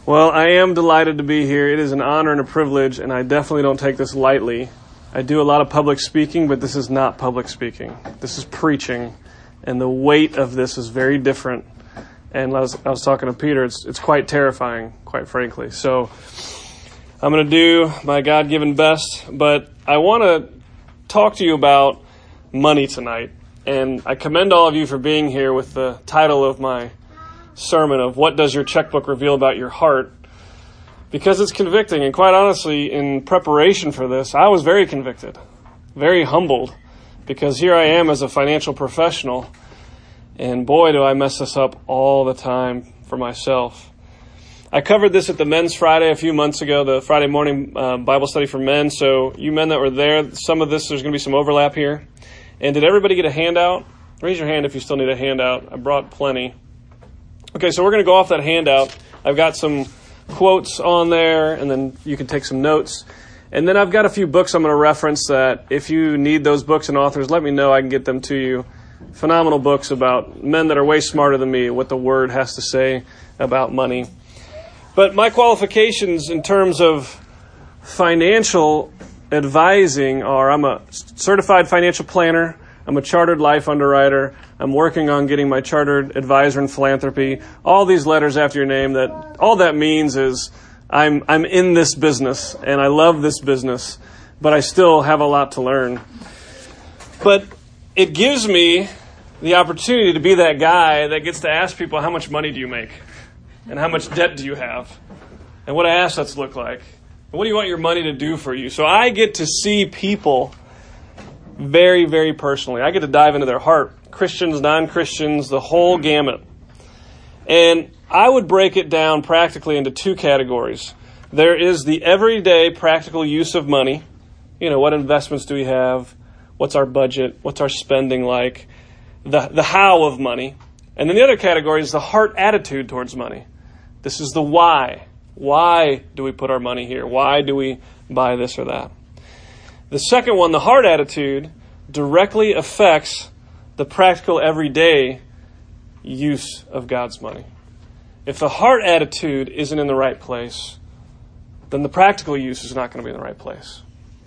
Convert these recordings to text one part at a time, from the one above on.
Well, I am delighted to be here. It is an honor and a privilege, and I definitely don't take this lightly. I do a lot of public speaking, but this is not public speaking. This is preaching, and the weight of this is very different. And I was talking to Peter, it's quite terrifying, quite frankly. So I'm going to do my God-given best, but I want to talk to you about money tonight. And I commend all of you for being here with the title of my sermon of What Does Your Checkbook Reveal About Your Heart? Because it's convicting. And quite honestly, in preparation for this, I was very convicted, very humbled, because here I am as a financial professional, and boy, do I mess this up all the time for myself. I covered this at the Men's Friday a few months ago, the Friday morning Bible study for men. So you men that were there, some of this, there's going to be some overlap here. And did everybody get a handout? Raise your hand if you still need a handout. I brought plenty. Okay, so we're going to go off that handout. I've got some quotes on there, and then you can take some notes. And then I've got a few books I'm going to reference that if you need those books and authors, let me know. I can get them to you. Phenomenal books about men that are way smarter than me, what the Word has to say about money. But my qualifications in terms of financial advising are I'm a certified financial planner. I'm a chartered life underwriter. I'm working on getting my chartered advisor in philanthropy. All these letters after your name, that all that means is I'm in this business and I love this business, but I still have a lot to learn. But it gives me the opportunity to be that guy that gets to ask people, how much money do you make? And how much debt do you have? And what do assets look like? And what do you want your money to do for you? So I get to see people very, very personally. I get to dive into their heart. Christians, non-Christians, the whole gamut. And I would break it down practically into two categories. There is the everyday practical use of money. You know, what investments do we have? What's our budget? What's our spending like? The how of money. And then the other category is the heart attitude towards money. This is the why. Why do we put our money here? Why do we buy this or that? The second one, the heart attitude, directly affects the practical everyday use of God's money. If the heart attitude isn't in the right place, then the practical use is not going to be in the right place.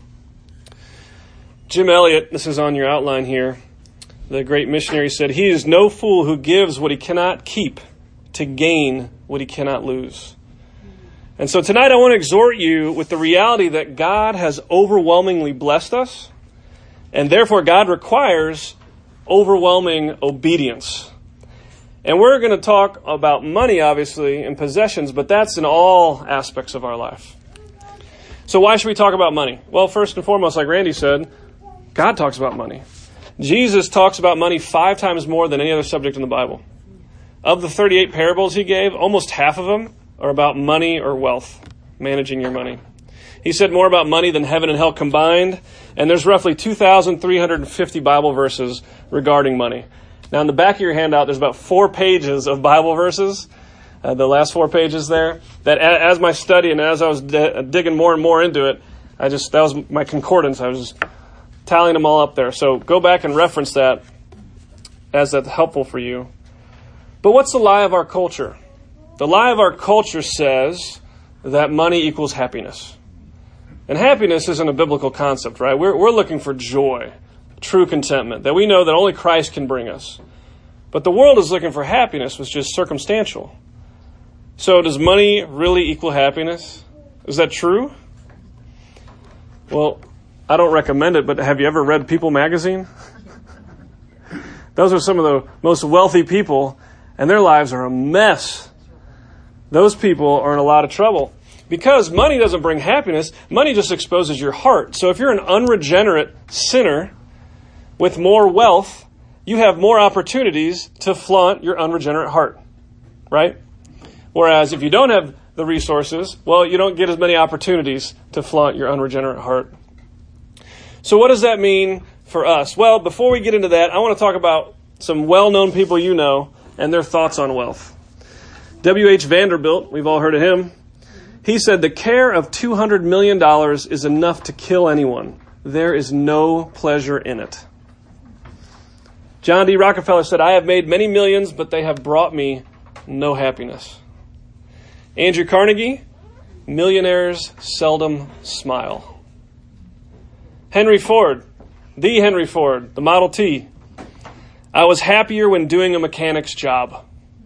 Jim Elliot, this is on your outline here, the great missionary said, "He is no fool who gives what he cannot keep to gain what he cannot lose." And so tonight I want to exhort you with the reality that God has overwhelmingly blessed us, and therefore God requires overwhelming obedience. And we're going to talk about money, obviously, and possessions, but that's in all aspects of our life. So why should we talk about money? Well, first and foremost, like Randy said, God talks about money. Jesus talks about money 5 times more than any other subject in the Bible. Of the 38 parables he gave, almost half of them are about money or wealth, managing your money. He said more about money than heaven and hell combined, and there's roughly 2,350 Bible verses regarding money. Now, in the back of your handout, there's about 4 pages of Bible verses, the last 4 pages there, that as my study and as I was digging more and more into it, that was my concordance. I was just tallying them all up there. So go back and reference that as that's helpful for you. But what's the lie of our culture? The lie of our culture says that money equals happiness. And happiness isn't a biblical concept, right? We're looking for joy, true contentment, that we know that only Christ can bring us. But the world is looking for happiness, which is circumstantial. So does money really equal happiness? Is that true? Well, I don't recommend it, but have you ever read People magazine? Those are some of the most wealthy people, and their lives are a mess. Those people are in a lot of trouble. Because money doesn't bring happiness, money just exposes your heart. So if you're an unregenerate sinner with more wealth, you have more opportunities to flaunt your unregenerate heart, right? Whereas if you don't have the resources, well, you don't get as many opportunities to flaunt your unregenerate heart. So what does that mean for us? Well, before we get into that, I want to talk about some well-known people you know and their thoughts on wealth. W.H. Vanderbilt, we've all heard of him. He said, "The care of $200 million is enough to kill anyone. There is no pleasure in it." John D. Rockefeller said, "I have made many millions, but they have brought me no happiness." Andrew Carnegie, millionaires seldom smile. Henry Ford, the Model T. I was happier when doing a mechanic's job.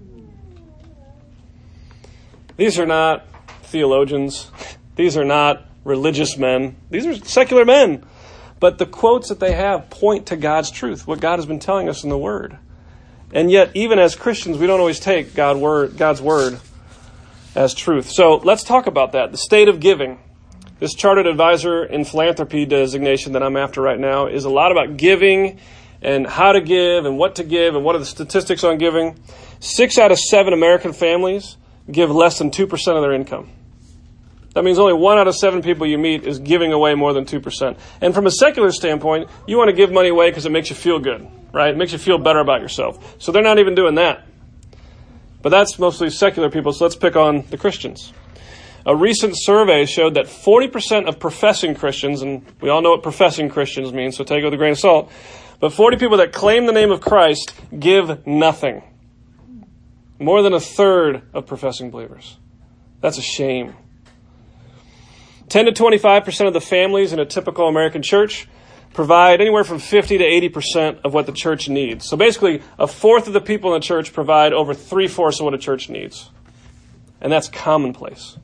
These are not theologians. These are not religious men. These are secular men. But the quotes that they have point to God's truth, what God has been telling us in the Word. And yet, even as Christians, we don't always take God's Word as truth. So let's talk about that. The state of giving. This Chartered Advisor in Philanthropy designation that I'm after right now is a lot about giving and how to give and what are the statistics on giving. 6 out of 7 American families give less than 2% of their income. That means only 1 out of 7 people you meet is giving away more than 2%. And from a secular standpoint, you want to give money away because it makes you feel good, right? It makes you feel better about yourself. So they're not even doing that. But that's mostly secular people, so let's pick on the Christians. A recent survey showed that 40% of professing Christians, and we all know what professing Christians mean, so take it with a grain of salt, but 40 people that claim the name of Christ give nothing. More than a third of professing believers. That's a shame. 10 to 25% of the families in a typical American church provide anywhere from 50 to 80% of what the church needs. So basically, a fourth of the people in the church provide over 3/4 of what a church needs. And that's commonplace.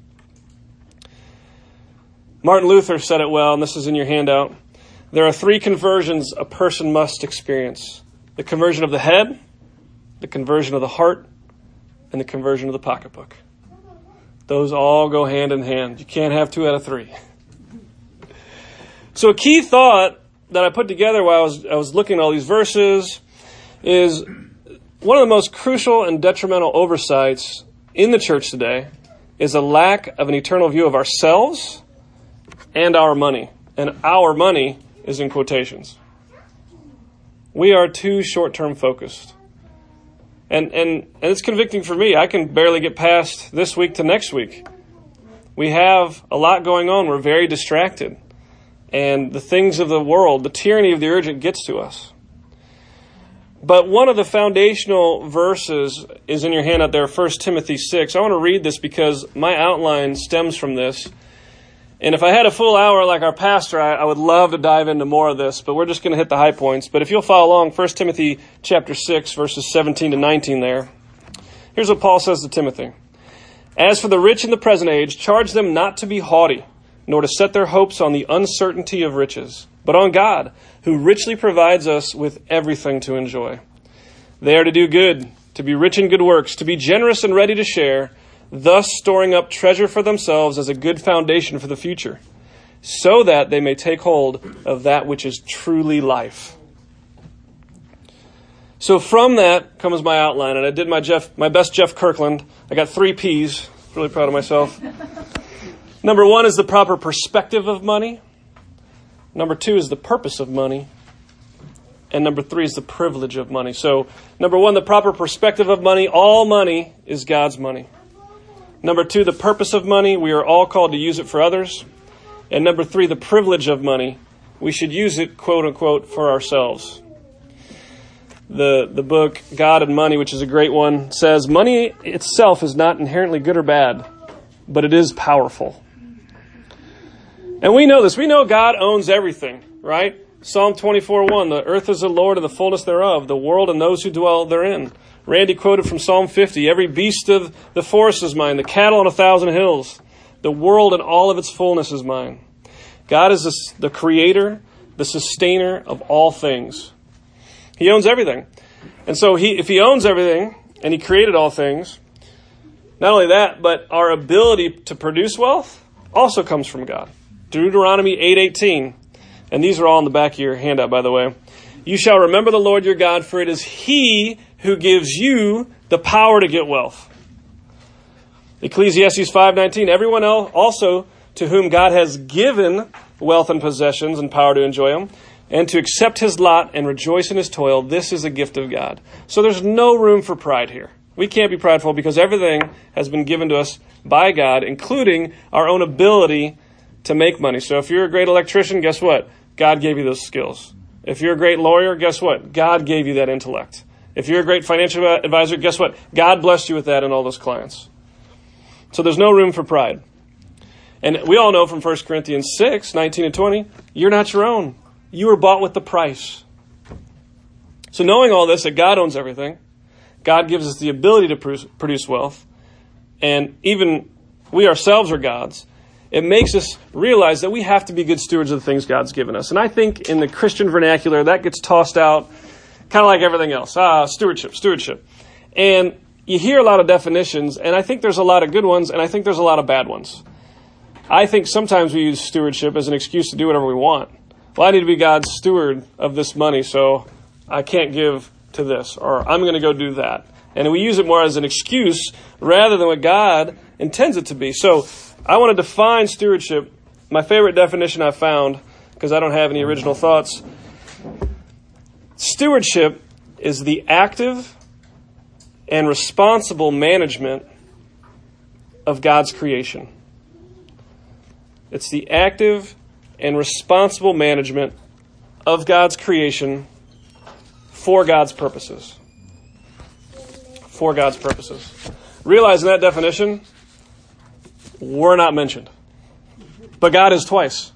Martin Luther said it well, and this is in your handout. There are 3 conversions a person must experience. The conversion of the head, the conversion of the heart, and the conversion of the pocketbook. Those all go hand in hand. You can't have 2 out of 3. So a key thought that I put together while I was looking at all these verses is one of the most crucial and detrimental oversights in the church today is a lack of an eternal view of ourselves and our money. And our money is in quotations. We are too short-term focused. And it's convicting for me. I can barely get past this week to next week. We have a lot going on. We're very distracted. And the things of the world, the tyranny of the urgent gets to us. But one of the foundational verses is in your handout there, 1 Timothy 6. I want to read this because my outline stems from this. And if I had a full hour like our pastor, I would love to dive into more of this, but we're just going to hit the high points. But if you'll follow along, 1 Timothy chapter 6, verses 17 to 19 there. Here's what Paul says to Timothy. As for the rich in the present age, charge them not to be haughty, nor to set their hopes on the uncertainty of riches, but on God, who richly provides us with everything to enjoy. They are to do good, to be rich in good works, to be generous and ready to share, thus storing up treasure for themselves as a good foundation for the future, so that they may take hold of that which is truly life. So from that comes my outline, and I did my best Jeff Kirkland. I got 3 P's. Really proud of myself. Number 1 is the proper perspective of money. Number 2 is the purpose of money. And number 3 is the privilege of money. So number 1, the proper perspective of money. All money is God's money. Number 2, the purpose of money. We are all called to use it for others. And number 3, the privilege of money. We should use it, quote unquote, for ourselves. The book, God and Money, which is a great one, says money itself is not inherently good or bad, but it is powerful. And we know this. We know God owns everything, right? Psalm 24:1, the earth is the Lord and the fullness thereof, the world and those who dwell therein. Randy quoted from Psalm 50, every beast of the forest is mine, the cattle on 1,000 hills. The world and all of its fullness is mine. God is the creator, the sustainer of all things. He owns everything. And so if he owns everything and he created all things, not only that, but our ability to produce wealth also comes from God. Deuteronomy 8:18, and these are all in the back of your handout, by the way. You shall remember the Lord your God, for it is he who gives you the power to get wealth. Ecclesiastes 5:19, everyone else also to whom God has given wealth and possessions and power to enjoy them, and to accept his lot and rejoice in his toil, this is a gift of God. So there's no room for pride here. We can't be prideful because everything has been given to us by God, including our own ability to make money. So if you're a great electrician, guess what? God gave you those skills. If you're a great lawyer, guess what? God gave you that intellect. If you're a great financial advisor, guess what? God blessed you with that and all those clients. So there's no room for pride. And we all know from 1 Corinthians 6, 19 and 20, you're not your own. You were bought with the price. So knowing all this, that God owns everything, God gives us the ability to produce wealth, and even we ourselves are God's, it makes us realize that we have to be good stewards of the things God's given us. And I think in the Christian vernacular, that gets tossed out kind of like everything else. Stewardship. And you hear a lot of definitions, and I think there's a lot of good ones, and I think there's a lot of bad ones. I think sometimes we use stewardship as an excuse to do whatever we want. Well, I need to be God's steward of this money, so I can't give to this, or I'm going to go do that. And we use it more as an excuse rather than what God intends it to be. So I want to define stewardship. My favorite definition I found, because I don't have any original thoughts. Stewardship is the active and responsible management of God's creation. It's the active and responsible management of God's creation for God's purposes. For God's purposes. Realize in that definition, we're not mentioned. But God is twice.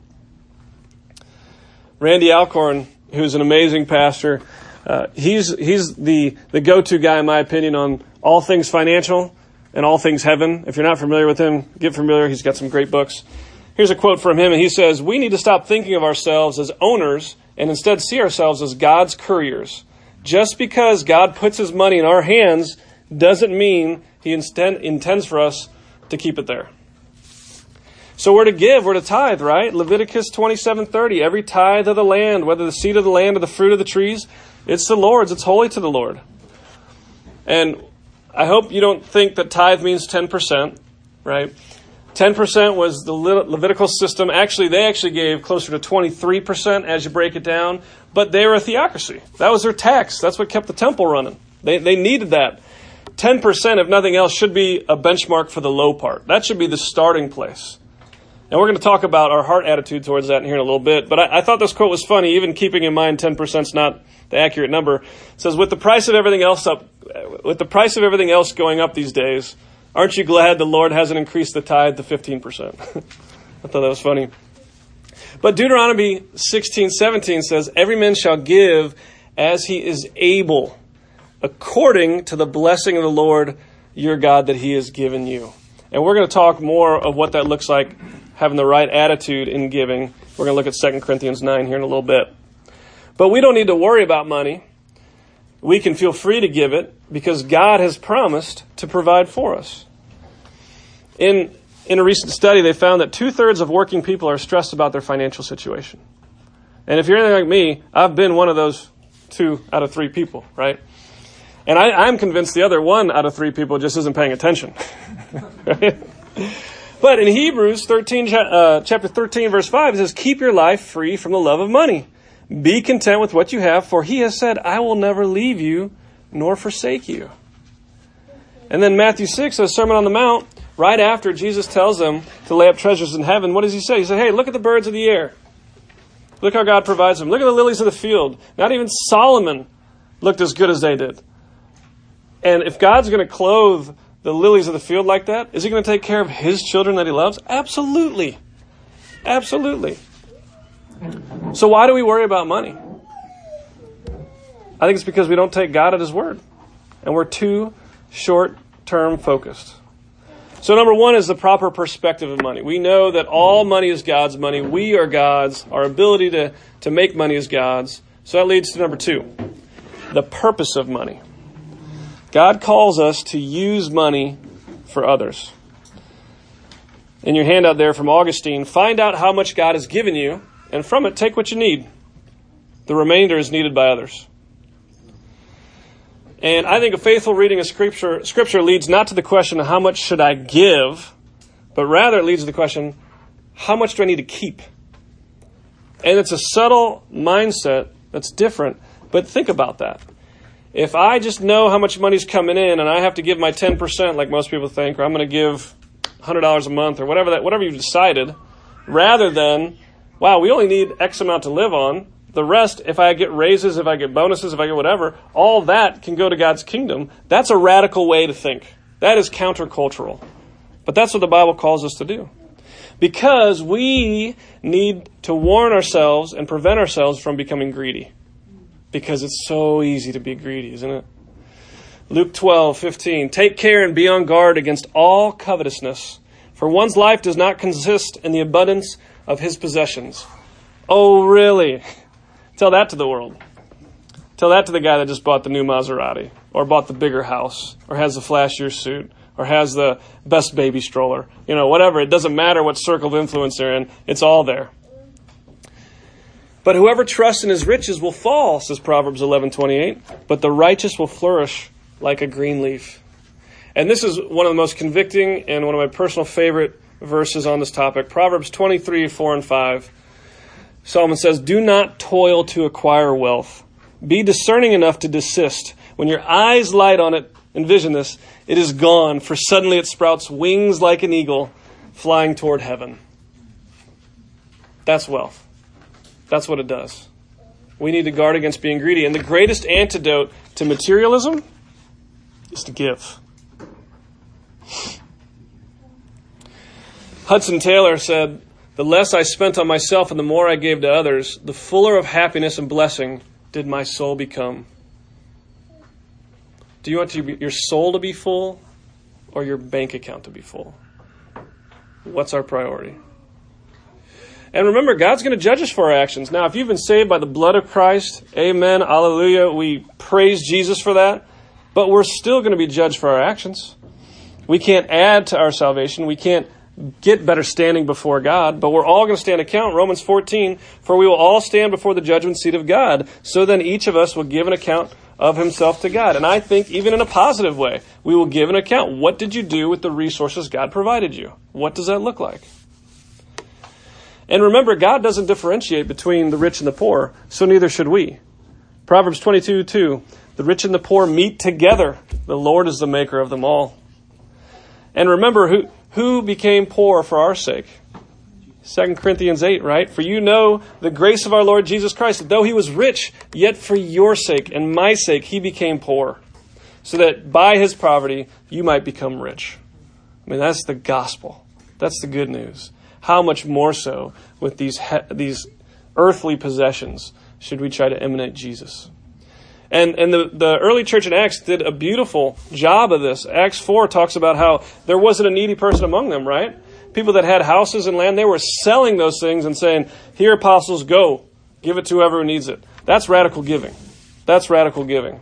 Randy Alcorn, who's an amazing pastor, he's the go-to guy, in my opinion, on all things financial and all things heaven. If you're not familiar with him, get familiar. He's got some great books. Here's a quote from him, and he says, "We need to stop thinking of ourselves as owners and instead see ourselves as God's couriers. Just because God puts his money in our hands doesn't mean he intends for us to keep it there." So we're to give, we're to tithe, right? Leviticus 27:30, every tithe of the land, whether the seed of the land or the fruit of the trees, it's the Lord's, it's holy to the Lord. And I hope you don't think that tithe means 10%, right? 10% was the Levitical system. Actually, they gave closer to 23% as you break it down, but they were a theocracy. That was their tax. That's what kept the temple running. They needed that. 10%, if nothing else, should be a benchmark for the low part. That should be the starting place. And we're going to talk about our heart attitude towards that in here in a little bit. But I thought this quote was funny, even keeping in mind 10% is not the accurate number. It says, with the price of everything else going up these days, aren't you glad the Lord hasn't increased the tithe to 15%? I thought that was funny. But Deuteronomy 16:17 says, every man shall give as he is able, according to the blessing of the Lord your God that he has given you. And we're going to talk more of what that looks like, having the right attitude in giving. We're going to look at 2 Corinthians 9 here in a little bit. But we don't need to worry about money. We can feel free to give it because God has promised to provide for us. In a recent study, they found that 2/3 of working people are stressed about their financial situation. And if you're anything like me, I've been one of those 2 out of 3 people, right? And I'm convinced the other 1 out of 3 people just isn't paying attention. Right? But in Hebrews chapter 13, verse 5, it says, keep your life free from the love of money. Be content with what you have, for he has said, I will never leave you nor forsake you. And then Matthew 6 says, Sermon on the Mount, right after Jesus tells them to lay up treasures in heaven, what does he say? He said, hey, look at the birds of the air. Look how God provides them. Look at the lilies of the field. Not even Solomon looked as good as they did. And if God's going to clothe the lilies of the field like that, is he going to take care of his children that he loves? Absolutely. Absolutely. So why do we worry about money? I think it's because we don't take God at his word. And we're too short-term focused. So number 1 is the proper perspective of money. We know that all money is God's money. We are God's. Our ability to make money is God's. So that leads to number 2, the purpose of money. God calls us to use money for others. In your handout there from Augustine, find out how much God has given you, and from it, take what you need. The remainder is needed by others. And I think a faithful reading of Scripture leads not to the question of how much should I give, but rather it leads to the question, how much do I need to keep? And it's a subtle mindset that's different, but think about that. If I just know how much money's coming in and I have to give my 10% like most people think, or I'm going to give $100 a month or whatever you've decided, rather than, wow, we only need X amount to live on. The rest, if I get raises, if I get bonuses, if I get whatever, all that can go to God's kingdom. That's a radical way to think. That is countercultural. But that's what the Bible calls us to do. Because we need to warn ourselves and prevent ourselves from becoming greedy. Because it's so easy to be greedy, isn't it? Luke 12:15. Take care and be on guard against all covetousness, for one's life does not consist in the abundance of his possessions. Oh, really? Tell that to the world. Tell that to the guy that just bought the new Maserati, or bought the bigger house, or has the flashier suit, or has the best baby stroller. Whatever. It doesn't matter what circle of influence they're in. It's all there. But whoever trusts in his riches will fall, says Proverbs 11:28. But the righteous will flourish like a green leaf. And this is one of the most convicting and one of my personal favorite verses on this topic. Proverbs 23:4 and 5. Solomon says, do not toil to acquire wealth. Be discerning enough to desist. When your eyes light on it, envision this, it is gone, for suddenly it sprouts wings like an eagle flying toward heaven. That's wealth. That's what it does. We need to guard against being greedy. And the greatest antidote to materialism is to give. Hudson Taylor said, the less I spent on myself and the more I gave to others, the fuller of happiness and blessing did my soul become. Do you want your soul to be full or your bank account to be full? What's our priority? And remember, God's going to judge us for our actions. Now, if you've been saved by the blood of Christ, amen, hallelujah, we praise Jesus for that. But we're still going to be judged for our actions. We can't add to our salvation. We can't get better standing before God, but we're all going to stand account. Romans 14, for we will all stand before the judgment seat of God. So then each of us will give an account of himself to God. And I think even in a positive way, we will give an account. What did you do with the resources God provided you? What does that look like? And remember, God doesn't differentiate between the rich and the poor, so neither should we. Proverbs 22:2, the rich and the poor meet together. The Lord is the maker of them all. And remember, who became poor for our sake? 2 Corinthians 8, right? For you know the grace of our Lord Jesus Christ, that though he was rich, yet for your sake and my sake he became poor, so that by his poverty you might become rich. I mean, that's the gospel. That's the good news. How much more so with these earthly possessions should we try to imitate Jesus? And the early church in Acts did a beautiful job of this. Acts 4 talks about how there wasn't a needy person among them, right? People that had houses and land, they were selling those things and saying, here, apostles, go. Give it to whoever who needs it. That's radical giving. That's radical giving.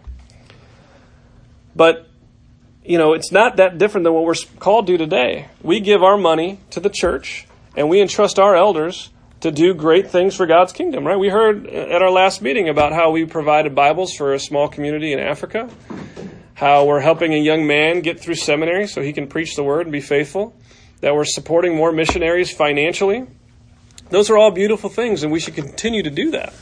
But, it's not that different than what we're called to today. We give our money to the church, and we entrust our elders to do great things for God's kingdom, right? We heard at our last meeting about how we provided Bibles for a small community in Africa, how we're helping a young man get through seminary so he can preach the word and be faithful, that we're supporting more missionaries financially. Those are all beautiful things, and we should continue to do that.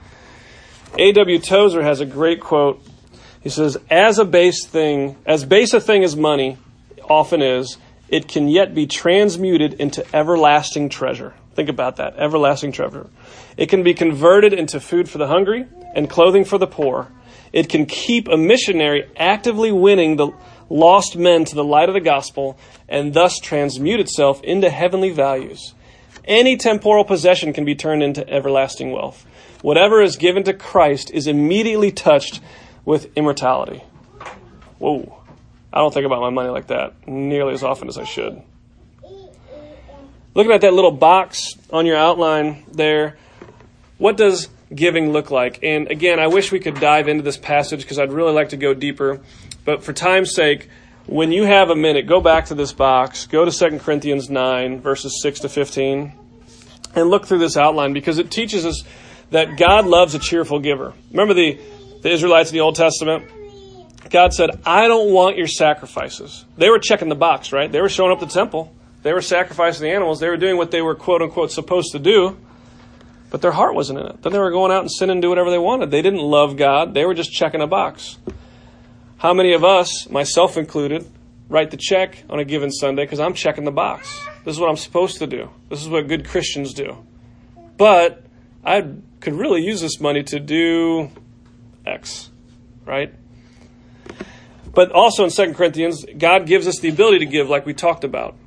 A.W. Tozer has a great quote. He says, as base a thing as money often is, it can yet be transmuted into everlasting treasure. Think about that, everlasting treasure. It can be converted into food for the hungry and clothing for the poor. It can keep a missionary actively winning the lost men to the light of the gospel and thus transmute itself into heavenly values. Any temporal possession can be turned into everlasting wealth. Whatever is given to Christ is immediately touched with immortality. Whoa. I don't think about my money like that nearly as often as I should. Looking at that little box on your outline there, what does giving look like? And again, I wish we could dive into this passage because I'd really like to go deeper. But for time's sake, when you have a minute, go back to this box, go to 2 Corinthians 9, verses 6 to 15, and look through this outline because it teaches us that God loves a cheerful giver. Remember the Israelites in the Old Testament? God said, I don't want your sacrifices. They were checking the box, right? They were showing up at the temple. They were sacrificing the animals. They were doing what they were, quote unquote, supposed to do. But their heart wasn't in it. Then they were going out and sinning and do whatever they wanted. They didn't love God. They were just checking a box. How many of us, myself included, write the check on a given Sunday because I'm checking the box? This is what I'm supposed to do. This is what good Christians do. But I could really use this money to do X, right? But also in 2 Corinthians, God gives us the ability to give like we talked about.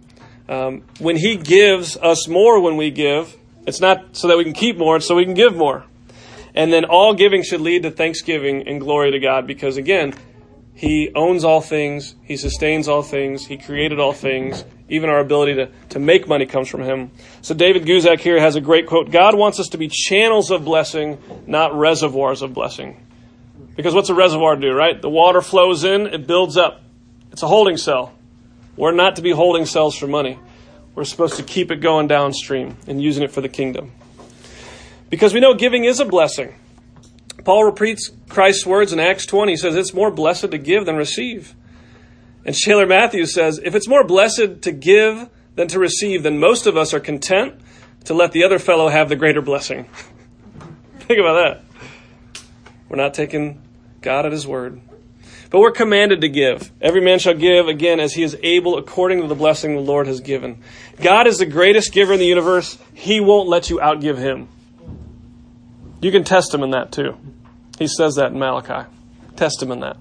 When he gives us more when we give, it's not so that we can keep more, it's so we can give more. And then all giving should lead to thanksgiving and glory to God because, again, he owns all things, he sustains all things, he created all things. Even our ability to make money comes from him. So David Guzik here has a great quote. God wants us to be channels of blessing, not reservoirs of blessing. Because what's a reservoir do, right? The water flows in, it builds up. It's a holding cell. We're not to be holding cells for money. We're supposed to keep it going downstream and using it for the kingdom. Because we know giving is a blessing. Paul repeats Christ's words in Acts 20. He says, it's more blessed to give than receive. And Shaler Matthews says, if it's more blessed to give than to receive, then most of us are content to let the other fellow have the greater blessing. Think about that. We're not taking God at his word. But we're commanded to give. Every man shall give, again, as he is able, according to the blessing the Lord has given. God is the greatest giver in the universe. He won't let you outgive him. You can test him in that too. He says that in Malachi. Test him in that.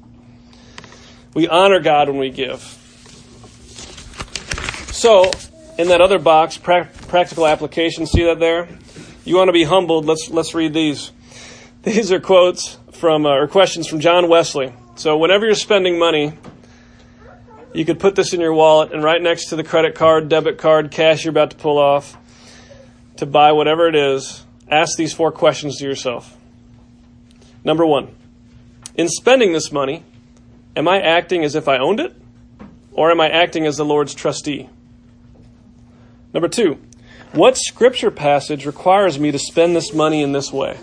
We honor God when we give. So, in that other box, practical application, see that there? You want to be humbled, let's read these. These are quotes from, or questions from John Wesley. So whenever you're spending money, you could put this in your wallet and right next to the credit card, debit card, cash you're about to pull off to buy whatever it is, ask these 4 questions to yourself. Number 1, in spending this money, am I acting as if I owned it? Or am I acting as the Lord's trustee? Number 2, what scripture passage requires me to spend this money in this way?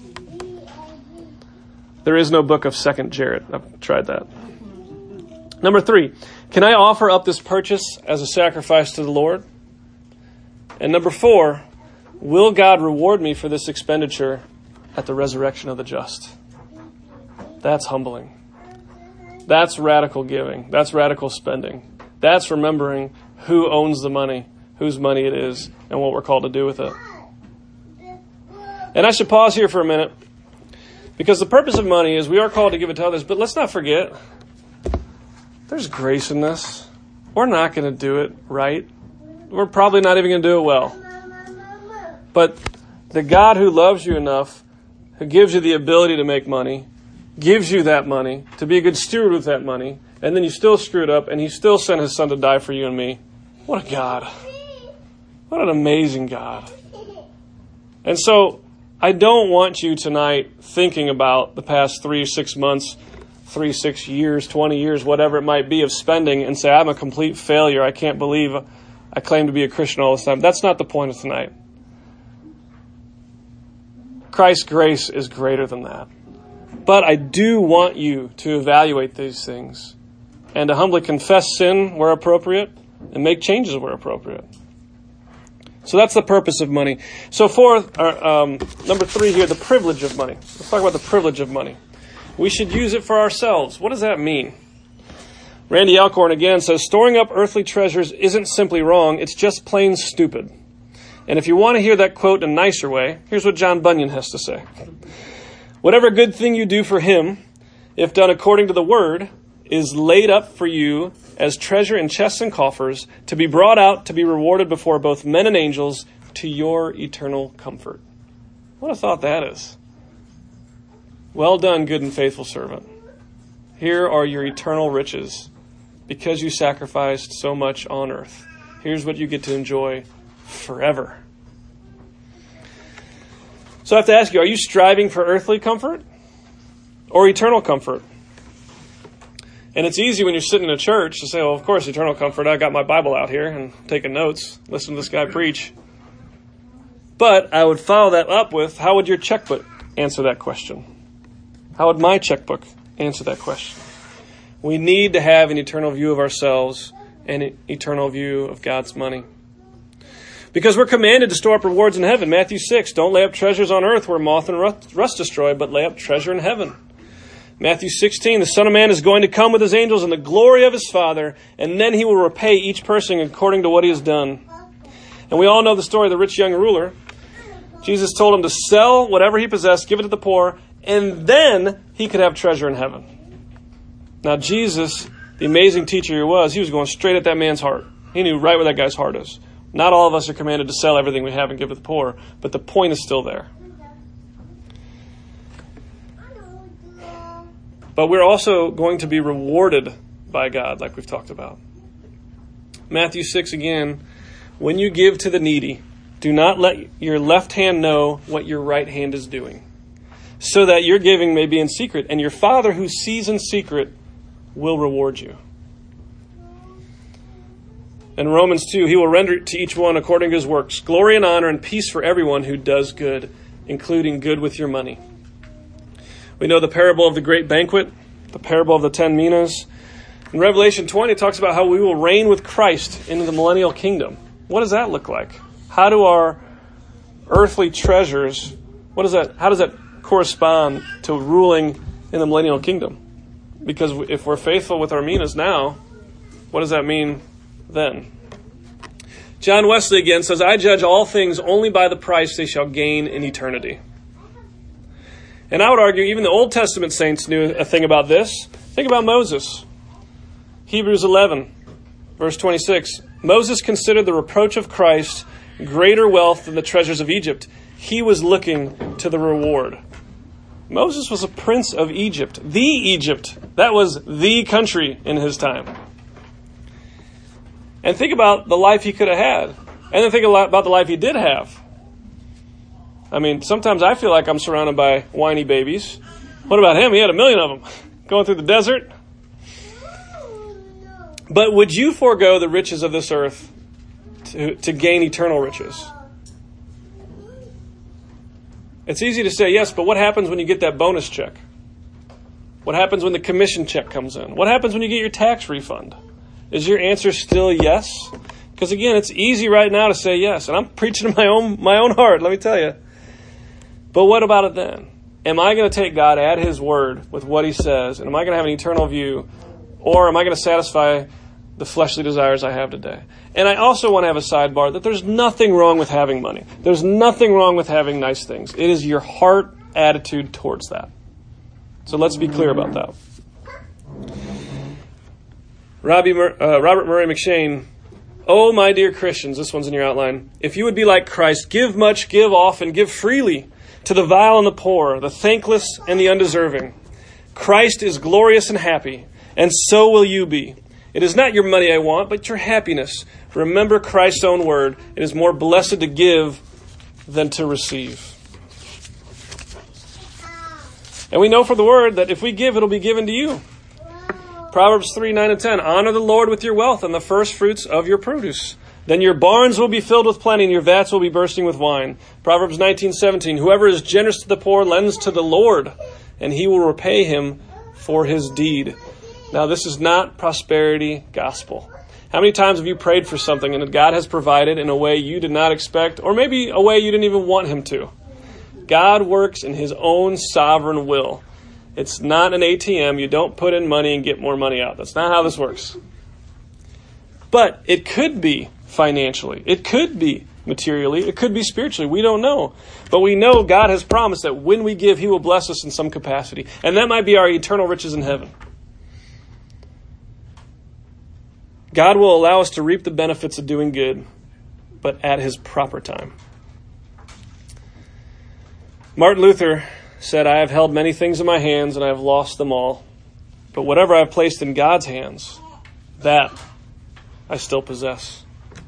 There is no book of 2 Jared. I've tried that. Number 3, can I offer up this purchase as a sacrifice to the Lord? And number 4, will God reward me for this expenditure at the resurrection of the just? That's humbling. That's radical giving. That's radical spending. That's remembering who owns the money, whose money it is, and what we're called to do with it. And I should pause here for a minute, because the purpose of money is we are called to give it to others, but let's not forget, there's grace in this. We're not going to do it right. We're probably not even going to do it well. But the God who loves you enough, who gives you the ability to make money, gives you that money, to be a good steward with that money, and then you still screwed up, and he still sent his son to die for you and me. What a God. What an amazing God. And so, I don't want you tonight thinking about the past 3 or 6 months, 3, 6 years, 20 years, whatever it might be of spending and say, I'm a complete failure. I can't believe I claim to be a Christian all this time. That's not the point of tonight. Christ's grace is greater than that. But I do want you to evaluate these things and to humbly confess sin where appropriate and make changes where appropriate. So that's the purpose of money. So number 3 here, the privilege of money. Let's talk about the privilege of money. We should use it for ourselves. What does that mean? Randy Alcorn again says, storing up earthly treasures isn't simply wrong, it's just plain stupid. And if you want to hear that quote in a nicer way, here's what John Bunyan has to say. Whatever good thing you do for him, if done according to the word, is laid up for you as treasure in chests and coffers, to be brought out to be rewarded before both men and angels to your eternal comfort. What a thought that is. Well done, good and faithful servant. Here are your eternal riches, because you sacrificed so much on earth. Here's what you get to enjoy forever. So I have to ask you, are you striving for earthly comfort or eternal comfort? And it's easy when you're sitting in a church to say, well, of course, eternal comfort. I got my Bible out here and taking notes, listen to this guy preach. But I would follow that up with, how would your checkbook answer that question? How would my checkbook answer that question? We need to have an eternal view of ourselves and an eternal view of God's money. Because we're commanded to store up rewards in heaven. Matthew 6, don't lay up treasures on earth where moth and rust destroy, but lay up treasure in heaven. Matthew 16, the Son of Man is going to come with his angels in the glory of his Father, and then he will repay each person according to what he has done. And we all know the story of the rich young ruler. Jesus told him to sell whatever he possessed, give it to the poor, and then he could have treasure in heaven. Now Jesus, the amazing teacher he was going straight at that man's heart. He knew right where that guy's heart is. Not all of us are commanded to sell everything we have and give to the poor, but the point is still there. But we're also going to be rewarded by God, like we've talked about. Matthew 6 again, when you give to the needy, do not let your left hand know what your right hand is doing, so that your giving may be in secret, and your Father who sees in secret will reward you. In Romans 2, he will render to each one according to his works, glory and honor and peace for everyone who does good, including good with your money. We know the parable of the great banquet, the parable of the 10 minas. In Revelation 20, it talks about how we will reign with Christ into the millennial kingdom. What does that look like? How do our earthly treasures, how does that correspond to ruling in the millennial kingdom? Because if we're faithful with our minas now, what does that mean then? John Wesley again says, I judge all things only by the price they shall gain in eternity. And I would argue even the Old Testament saints knew a thing about this. Think about Moses. Hebrews 11, verse 26. Moses considered the reproach of Christ greater wealth than the treasures of Egypt. He was looking to the reward. Moses was a prince of Egypt. The Egypt. That was the country in his time. And think about the life he could have had. And then think a lot about the life he did have. I mean, sometimes I feel like I'm surrounded by whiny babies. What about him? He had 1 million of them going through the desert. But would you forego the riches of this earth to gain eternal riches? It's easy to say yes, but what happens when you get that bonus check? What happens when the commission check comes in? What happens when you get your tax refund? Is your answer still yes? Because again, it's easy right now to say yes, and I'm preaching to my own heart, let me tell you. But what about it then? Am I going to take God at His word with what He says, and am I going to have an eternal view, or am I going to satisfy the fleshly desires I have today? And I also want to have a sidebar that there's nothing wrong with having money. There's nothing wrong with having nice things. It is your heart attitude towards that. So let's be clear about that. Robert Murray McShane, oh, my dear Christians, this one's in your outline. If you would be like Christ, give much, give often, give freely to the vile and the poor, the thankless and the undeserving. Christ is glorious and happy, and so will you be. It is not your money I want, but your happiness. Remember Christ's own word. It is more blessed to give than to receive. And we know from the word that if we give, it'll be given to you. Proverbs 3, 9, and 10. Honor the Lord with your wealth and the first fruits of your produce. Then your barns will be filled with plenty and your vats will be bursting with wine. Proverbs 19, 17. Whoever is generous to the poor lends to the Lord, and He will repay him for his deed. Now, this is not prosperity gospel. How many times have you prayed for something and God has provided in a way you did not expect, or maybe a way you didn't even want Him to? God works in His own sovereign will. It's not an ATM. You don't put in money and get more money out. That's not how this works. But it could be financially. It could be materially. It could be spiritually. We don't know. But we know God has promised that when we give, He will bless us in some capacity. And that might be our eternal riches in heaven. God will allow us to reap the benefits of doing good, but at His proper time. Martin Luther said, I have held many things in my hands and I have lost them all. But whatever I have placed in God's hands, that I still possess.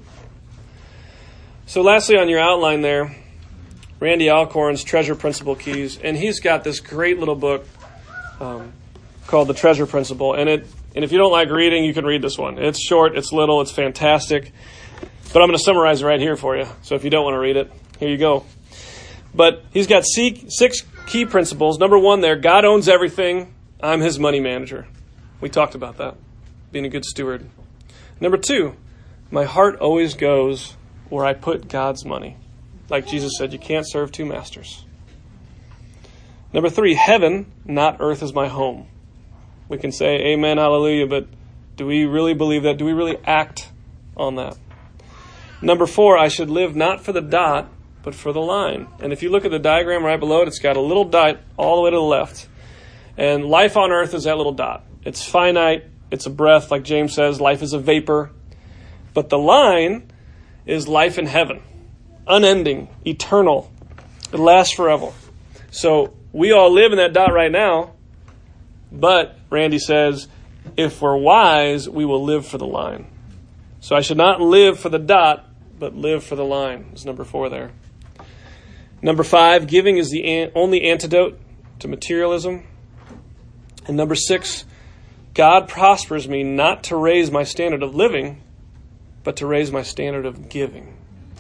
So lastly, on your outline there, Randy Alcorn's Treasure Principle Keys. And he's got this great little book called The Treasure Principle. And if you don't like reading, you can read this one. It's short, it's little, it's fantastic. But I'm going to summarize it right here for you. So if you don't want to read it, here you go. But he's got 6 key principles. Number 1 there, God owns everything. I'm His money manager. We talked about that, being a good steward. Number 2, my heart always goes where I put God's money. Like Jesus said, you can't serve 2 masters. Number 3, heaven, not earth, is my home. We can say amen, hallelujah, but do we really believe that? Do we really act on that? Number 4, I should live not for the dot, but for the line. And if you look at the diagram right below it, it's got a little dot all the way to the left. And life on earth is that little dot. It's finite. It's a breath. Like James says, life is a vapor. But the line is life in heaven. Unending, eternal. It lasts forever. So we all live in that dot right now. But Randy says, if we're wise, we will live for the line. So I should not live for the dot, but live for the line. Is number 4 there. Number 5, giving is the only antidote to materialism. And number 6, God prospers me not to raise my standard of living, but to raise my standard of giving.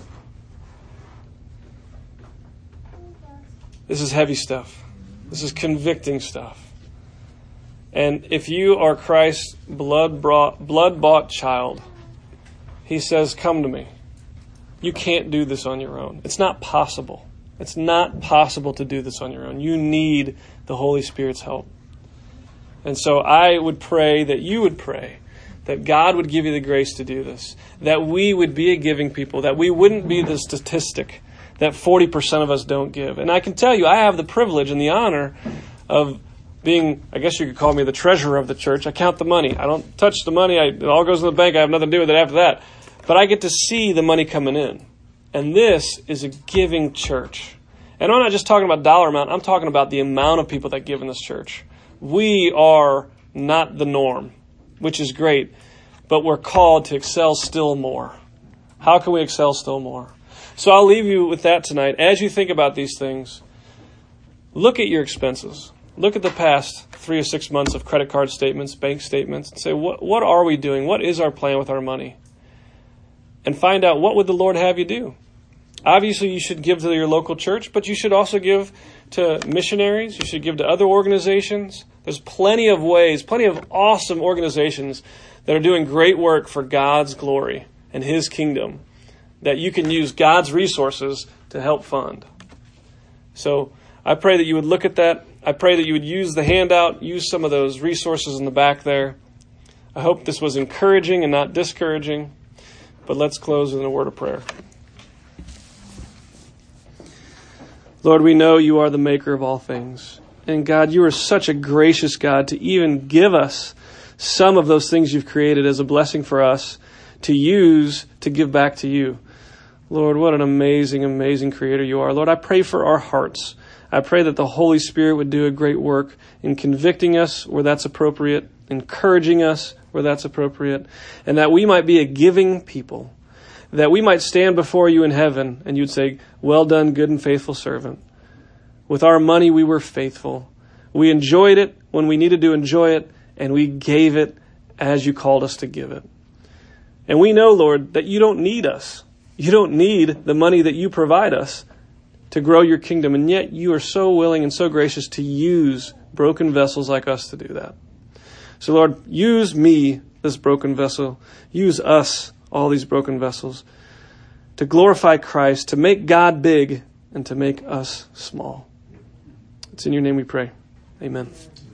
This is heavy stuff. This is convicting stuff. And if you are Christ's blood-bought child, he says, come to me. You can't do this on your own. It's not possible. It's not possible to do this on your own. You need the Holy Spirit's help. And so I would pray that you would pray that God would give you the grace to do this, that we would be a giving people, that we wouldn't be the statistic that 40% of us don't give. And I can tell you, I have the privilege and the honor of being, I guess you could call me the treasurer of the church. I count the money. I don't touch the money. It all goes in the bank. I have nothing to do with it after that. But I get to see the money coming in. And this is a giving church. And I'm not just talking about dollar amount. I'm talking about the amount of people that give in this church. We are not the norm, which is great. But we're called to excel still more. How can we excel still more? So I'll leave you with that tonight. As you think about these things, look at your expenses. Look at the past 3 or 6 months of credit card statements, bank statements, and say, what are we doing? What is our plan with our money? And find out, what would the Lord have you do? Obviously, you should give to your local church, but you should also give to missionaries. You should give to other organizations. There's plenty of ways, plenty of awesome organizations that are doing great work for God's glory and His kingdom, that you can use God's resources to help fund. So I pray that you would look at that. I pray that you would use the handout, use some of those resources in the back there. I hope this was encouraging and not discouraging. But let's close with a word of prayer. Lord, we know you are the maker of all things. And God, you are such a gracious God to even give us some of those things you've created as a blessing for us to use to give back to you. Lord, what an amazing, amazing creator you are. Lord, I pray for our hearts. I pray that the Holy Spirit would do a great work in convicting us where that's appropriate, encouraging us where that's appropriate, and that we might be a giving people, that we might stand before you in heaven and you'd say, well done, good and faithful servant. With our money, we were faithful. We enjoyed it when we needed to enjoy it, and we gave it as you called us to give it. And we know, Lord, that you don't need us. You don't need the money that you provide us to grow your kingdom, and yet you are so willing and so gracious to use broken vessels like us to do that. So Lord, use me, this broken vessel. Use us, all these broken vessels, to glorify Christ, to make God big, and to make us small. It's in your name we pray. Amen.